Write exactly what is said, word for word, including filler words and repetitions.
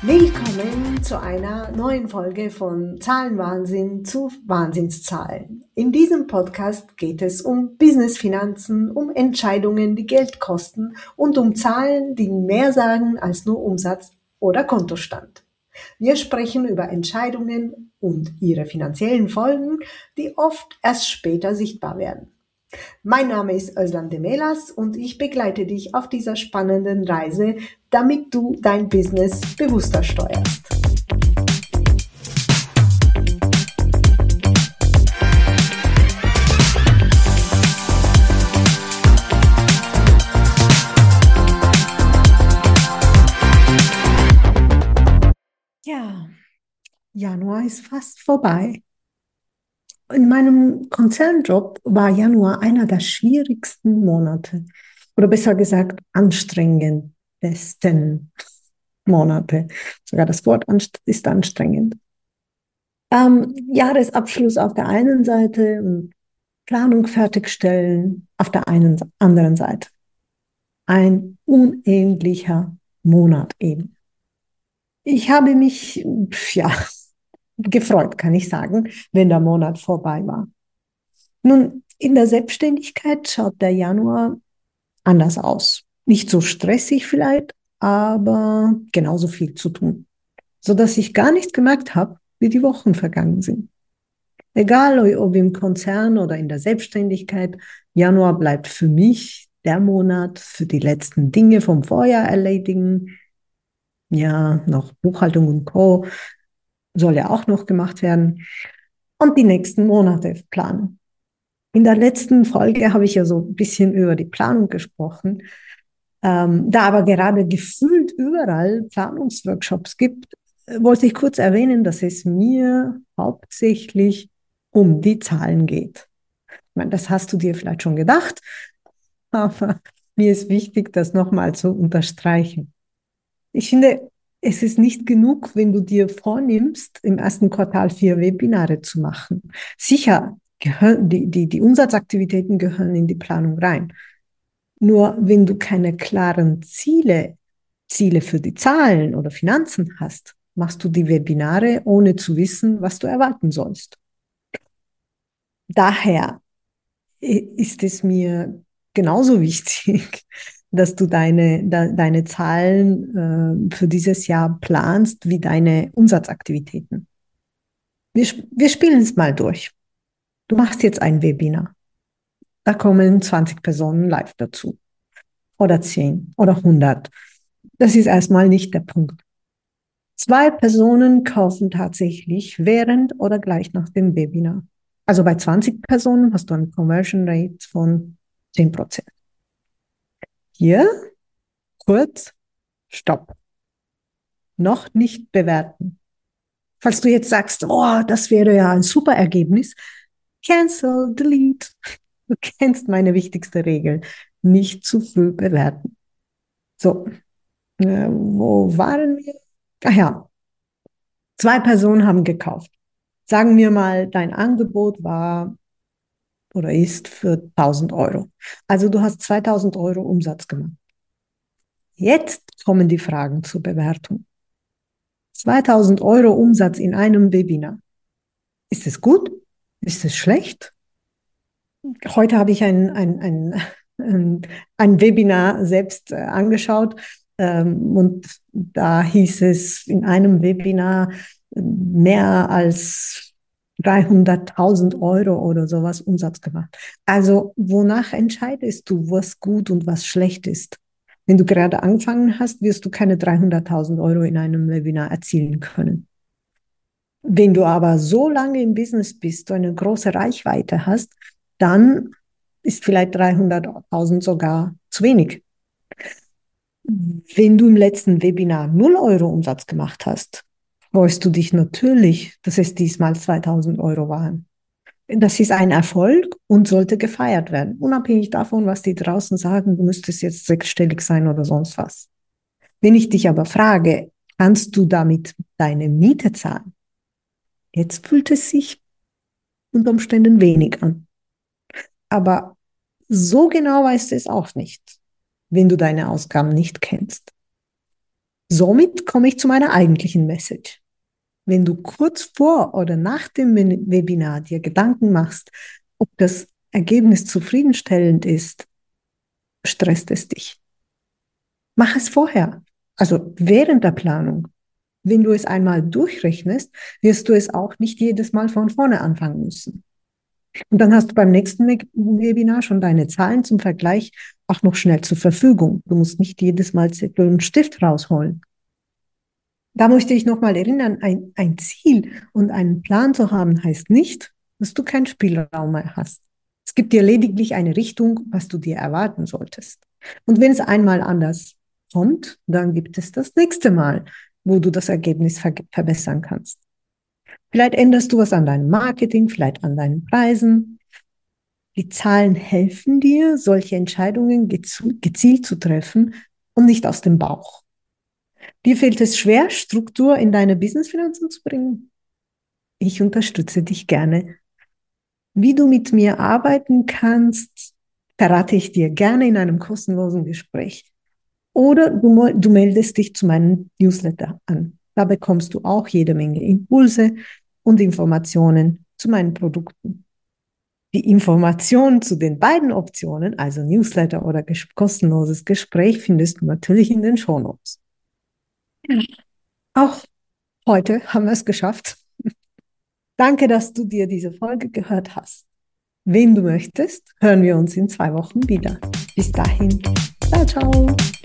Willkommen zu einer neuen Folge von Zahlenwahnsinn zu Wahnsinnszahlen. In diesem Podcast geht es um Business-Finanzen, um Entscheidungen, die Geld kosten und um Zahlen, die mehr sagen als nur Umsatz oder Kontostand. Wir sprechen über Entscheidungen und ihre finanziellen Folgen, die oft erst später sichtbar werden. Mein Name ist Özlem Demelas und ich begleite dich auf dieser spannenden Reise, damit du dein Business bewusster steuerst. Ja, Januar ist fast vorbei. In meinem Konzernjob war Januar einer der schwierigsten Monate oder besser gesagt anstrengendsten Monate. Sogar das Wort ist anstrengend. Ähm, Jahresabschluss auf der einen Seite und Planung fertigstellen auf der einen anderen Seite. Ein unähnlicher Monat eben. Ich habe mich, ja, gefreut, kann ich sagen, wenn der Monat vorbei war. Nun, in der Selbstständigkeit schaut der Januar anders aus. Nicht so stressig vielleicht, aber genauso viel zu tun, sodass ich gar nicht gemerkt habe, wie die Wochen vergangen sind. Egal, ob im Konzern oder in der Selbstständigkeit, Januar bleibt für mich der Monat für die letzten Dinge vom Vorjahr erledigen. Ja, noch Buchhaltung und Co. soll ja auch noch gemacht werden. Und die nächsten Monate planen. In der letzten Folge habe ich ja so ein bisschen über die Planung gesprochen. Ähm, da aber gerade gefühlt überall Planungsworkshops gibt, wollte ich kurz erwähnen, dass es mir hauptsächlich um die Zahlen geht. Ich meine, das hast du dir vielleicht schon gedacht, aber mir ist wichtig, das nochmal zu unterstreichen. Ich finde, es ist nicht genug, wenn du dir vornimmst, im ersten Quartal vier Webinare zu machen. Sicher, gehören, die, die, die Umsatzaktivitäten gehören in die Planung rein. Nur wenn du keine klaren Ziele, Ziele für die Zahlen oder Finanzen hast, machst du die Webinare, ohne zu wissen, was du erwarten sollst. Daher ist es mir genauso wichtig, dass du deine, de, deine Zahlen äh, für dieses Jahr planst, wie deine Umsatzaktivitäten. Wir, wir spielen es mal durch. Du machst jetzt ein Webinar. Da kommen zwanzig Personen live dazu. Oder zehn oder hundert. Das ist erstmal nicht der Punkt. Zwei Personen kaufen tatsächlich während oder gleich nach dem Webinar. Also bei zwanzig Personen hast du eine Conversion Rate von zehn Prozent. Hier, kurz, stopp. Noch nicht bewerten. Falls du jetzt sagst, oh, das wäre ja ein super Ergebnis, cancel, delete. Du kennst meine wichtigste Regel. Nicht zu früh bewerten. So, äh, wo waren wir? Ach ja, zwei Personen haben gekauft. Sagen wir mal, dein Angebot war oder ist für tausend Euro. Also du hast zweitausend Euro Umsatz gemacht. Jetzt kommen die Fragen zur Bewertung. zweitausend Euro Umsatz in einem Webinar. Ist es gut? Ist es schlecht? Heute habe ich ein, ein, ein, ein, ein Webinar selbst äh, angeschaut ähm, und da hieß es in einem Webinar äh, mehr als dreihunderttausend Euro oder sowas Umsatz gemacht. Also wonach entscheidest du, was gut und was schlecht ist? Wenn du gerade angefangen hast, wirst du keine dreihunderttausend Euro in einem Webinar erzielen können. Wenn du aber so lange im Business bist, du eine große Reichweite hast, dann ist vielleicht dreihunderttausend sogar zu wenig. Wenn du im letzten Webinar null Euro Umsatz gemacht hast, freust du dich natürlich, dass es diesmal zweitausend Euro waren. Das ist ein Erfolg und sollte gefeiert werden, unabhängig davon, was die draußen sagen, du müsstest jetzt sechsstellig sein oder sonst was. Wenn ich dich aber frage, kannst du damit deine Miete zahlen? Jetzt fühlt es sich unter Umständen wenig an. Aber so genau weißt du es auch nicht, wenn du deine Ausgaben nicht kennst. Somit komme ich zu meiner eigentlichen Message. Wenn du kurz vor oder nach dem Webinar dir Gedanken machst, ob das Ergebnis zufriedenstellend ist, stresst es dich. Mach es vorher, also während der Planung. Wenn du es einmal durchrechnest, wirst du es auch nicht jedes Mal von vorne anfangen müssen. Und dann hast du beim nächsten Webinar schon deine Zahlen zum Vergleich auch noch schnell zur Verfügung. Du musst nicht jedes Mal Zettel und Stift rausholen. Da möchte ich nochmal erinnern, ein, ein Ziel und einen Plan zu haben, heißt nicht, dass du keinen Spielraum mehr hast. Es gibt dir lediglich eine Richtung, was du dir erwarten solltest. Und wenn es einmal anders kommt, dann gibt es das nächste Mal, wo du das Ergebnis ver verbessern kannst. Vielleicht änderst du was an deinem Marketing, vielleicht an deinen Preisen. Die Zahlen helfen dir, solche Entscheidungen gezielt zu treffen und nicht aus dem Bauch. Dir fällt es schwer, Struktur in deine Businessfinanzen zu bringen? Ich unterstütze dich gerne. Wie du mit mir arbeiten kannst, verrate ich dir gerne in einem kostenlosen Gespräch. Oder du, du meldest dich zu meinem Newsletter an. Da bekommst du auch jede Menge Impulse und Informationen zu meinen Produkten. Die Informationen zu den beiden Optionen, also Newsletter oder kostenloses Gespräch, findest du natürlich in den Shownotes. Auch heute haben wir es geschafft. Danke, dass du dir diese Folge gehört hast. Wenn du möchtest, hören wir uns in zwei Wochen wieder. Bis dahin, ciao, ciao.